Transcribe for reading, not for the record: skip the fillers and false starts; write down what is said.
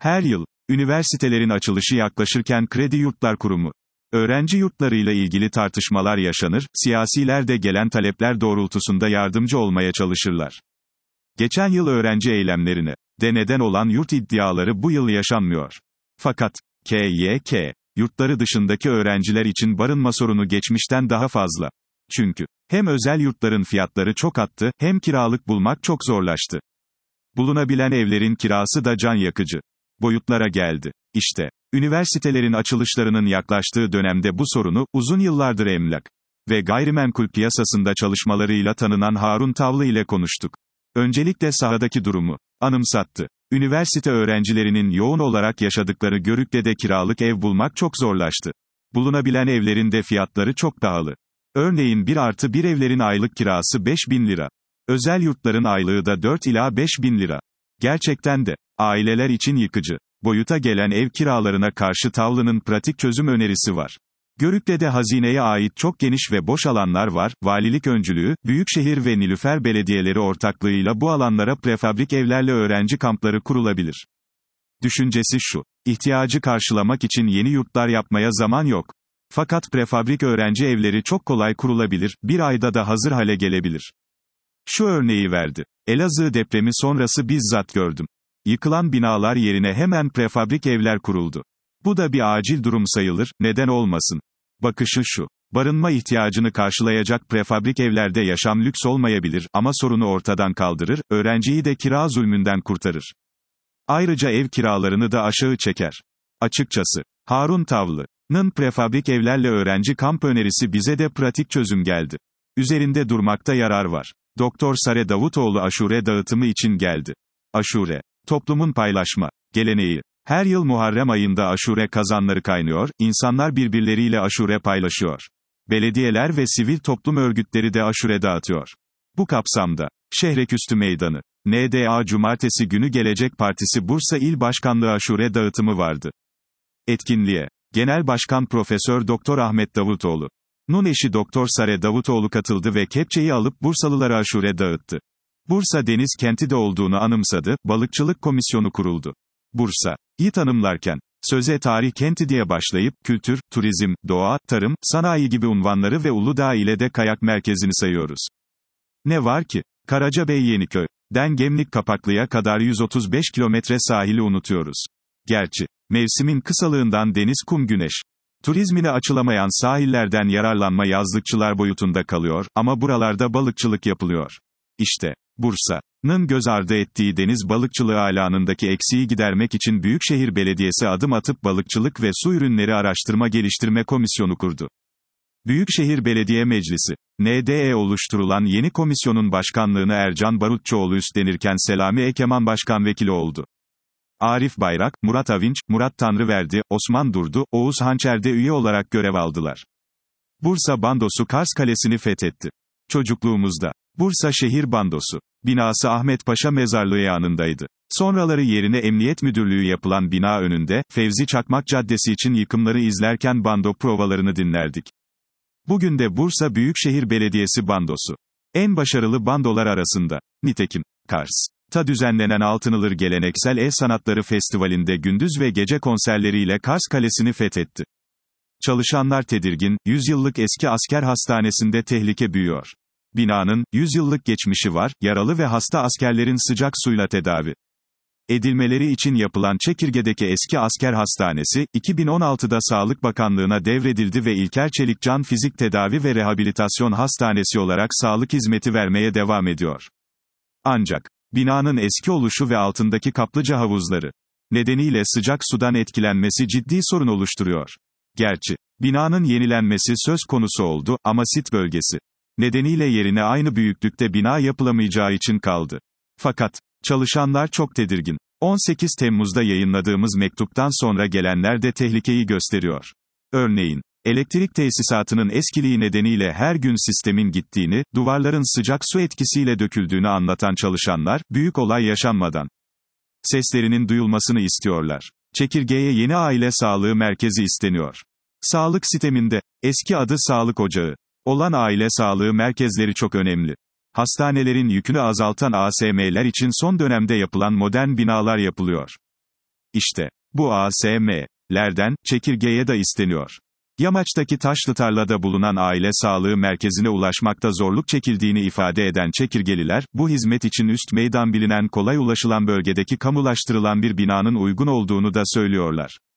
Her yıl, üniversitelerin açılışı yaklaşırken Kredi Yurtlar Kurumu, öğrenci yurtlarıyla ilgili tartışmalar yaşanır, siyasiler de gelen talepler doğrultusunda yardımcı olmaya çalışırlar. Geçen yıl öğrenci eylemlerine de neden olan yurt iddiaları bu yıl yaşanmıyor. Fakat, KYK, yurtları dışındaki öğrenciler için barınma sorunu geçmişten daha fazla. Çünkü, hem özel yurtların fiyatları çok arttı, hem kiralık bulmak çok zorlaştı. Bulunabilen evlerin kirası da can yakıcı boyutlara geldi. İşte, üniversitelerin açılışlarının yaklaştığı dönemde bu sorunu, uzun yıllardır emlak ve gayrimenkul piyasasında çalışmalarıyla tanınan Harun Tavlı ile konuştuk. Öncelikle sahadaki durumu anımsattı. Üniversite öğrencilerinin yoğun olarak yaşadıkları Görükle'de kiralık ev bulmak çok zorlaştı. Bulunabilen evlerin de fiyatları çok pahalı. Örneğin 1+1 evlerin aylık kirası 5.000 lira. Özel yurtların aylığı da 4 ila 5.000 lira. Gerçekten de, aileler için yıkıcı boyuta gelen ev kiralarına karşı Tavlı'nın pratik çözüm önerisi var. Görükle'de hazineye ait çok geniş ve boş alanlar var, valilik öncülüğü, büyükşehir ve Nilüfer belediyeleri ortaklığıyla bu alanlara prefabrik evlerle öğrenci kampları kurulabilir. Düşüncesi şu, ihtiyacı karşılamak için yeni yurtlar yapmaya zaman yok. Fakat prefabrik öğrenci evleri çok kolay kurulabilir, bir ayda da hazır hale gelebilir. Şu örneği verdi. Elazığ depremi sonrası bizzat gördüm. Yıkılan binalar yerine hemen prefabrik evler kuruldu. Bu da bir acil durum sayılır, neden olmasın? Bakışı şu. Barınma ihtiyacını karşılayacak prefabrik evlerde yaşam lüks olmayabilir ama sorunu ortadan kaldırır, öğrenciyi de kira zulmünden kurtarır. Ayrıca ev kiralarını da aşağı çeker. Açıkçası, Harun Tavlı'nın prefabrik evlerle öğrenci kamp önerisi bize de pratik çözüm geldi. Üzerinde durmakta yarar var. Doktor Sare Davutoğlu aşure dağıtımı için geldi. Aşure, toplumun paylaşma geleneği. Her yıl Muharrem ayında aşure kazanları kaynıyor, insanlar birbirleriyle aşure paylaşıyor. Belediyeler ve sivil toplum örgütleri de aşure dağıtıyor. Bu kapsamda, Şehreküstü Meydanı, NDA Cumartesi günü Gelecek Partisi Bursa İl Başkanlığı aşure dağıtımı vardı. Etkinliğe, Genel Başkan Profesör Doktor Ahmet Davutoğlu'nun eşi Doktor Sare Davutoğlu katıldı ve kepçeyi alıp Bursalılara aşure dağıttı. Bursa deniz kenti de olduğunu anımsadı, balıkçılık komisyonu kuruldu. Bursa'yı tanımlarken, söze tarih kenti diye başlayıp, kültür, turizm, doğa, tarım, sanayi gibi unvanları ve Uludağ ile de kayak merkezini sayıyoruz. Ne var ki, Karacabey Yeniköy'den Gemlik Kapaklı'ya kadar 135 kilometre sahili unutuyoruz. Gerçi, mevsimin kısalığından deniz, kum, güneş turizmine açılamayan sahillerden yararlanma yazlıkçılar boyutunda kalıyor, ama buralarda balıkçılık yapılıyor. İşte, Bursa'nın göz ardı ettiği deniz balıkçılığı alanındaki eksiği gidermek için Büyükşehir Belediyesi adım atıp Balıkçılık ve Su Ürünleri Araştırma Geliştirme Komisyonu kurdu. Büyükşehir Belediye Meclisi, NDE oluşturulan yeni komisyonun başkanlığını Ercan Barutçuoğlu üstlenirken Selami Ekeman başkanvekili oldu. Arif Bayrak, Murat Avinç, Murat Tanrıverdi, Osman Durdu, Oğuz Hançer de üye olarak görev aldılar. Bursa Bandosu Kars Kalesi'ni fethetti. Çocukluğumuzda, Bursa Şehir Bandosu binası Ahmet Paşa Mezarlığı yanındaydı. Sonraları yerine Emniyet Müdürlüğü yapılan bina önünde, Fevzi Çakmak Caddesi için yıkımları izlerken bando provalarını dinlerdik. Bugün de Bursa Büyükşehir Belediyesi bandosu en başarılı bandolar arasında. Nitekim, Kars'ta düzenlenen Altınılır Geleneksel El Sanatları Festivali'nde gündüz ve gece konserleriyle Kars Kalesi'ni fethetti. Çalışanlar tedirgin, 100 yıllık eski asker hastanesinde tehlike büyüyor. Binanın, 100 yıllık geçmişi var, yaralı ve hasta askerlerin sıcak suyla tedavi edilmeleri için yapılan Çekirge'deki eski asker hastanesi, 2016'da Sağlık Bakanlığı'na devredildi ve İlker Çelikcan Fizik Tedavi ve Rehabilitasyon Hastanesi olarak sağlık hizmeti vermeye devam ediyor. Ancak, binanın eski oluşu ve altındaki kaplıca havuzları nedeniyle sıcak sudan etkilenmesi ciddi sorun oluşturuyor. Gerçi, binanın yenilenmesi söz konusu oldu, ama sit bölgesi nedeniyle yerine aynı büyüklükte bina yapılamayacağı için kaldı. Fakat, çalışanlar çok tedirgin. 18 Temmuz'da yayınladığımız mektuptan sonra gelenler de tehlikeyi gösteriyor. Örneğin, elektrik tesisatının eskiliği nedeniyle her gün sistemin gittiğini, duvarların sıcak su etkisiyle döküldüğünü anlatan çalışanlar, büyük olay yaşanmadan seslerinin duyulmasını istiyorlar. Çekirge'ye yeni aile sağlığı merkezi isteniyor. Sağlık sisteminde, eski adı sağlık ocağı olan aile sağlığı merkezleri çok önemli. Hastanelerin yükünü azaltan ASM'ler için son dönemde yapılan modern binalar yapılıyor. İşte, bu ASM'lerden, çekirgeye de isteniyor. Yamaç'taki taşlı tarlada bulunan aile sağlığı merkezine ulaşmakta zorluk çekildiğini ifade eden çekirgeliler, bu hizmet için üst meydan bilinen kolay ulaşılan bölgedeki kamulaştırılan bir binanın uygun olduğunu da söylüyorlar.